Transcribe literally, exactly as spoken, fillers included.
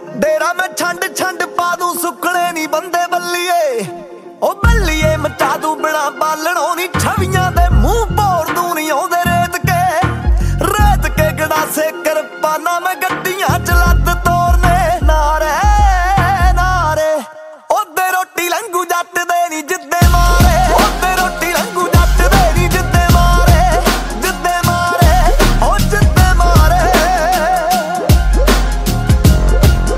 डेरा मैं छंड छंड पा दूं सुकने नी बंदे बल्लिए ओ बल्लिए मचा दूं बिना बालणों नी छवियां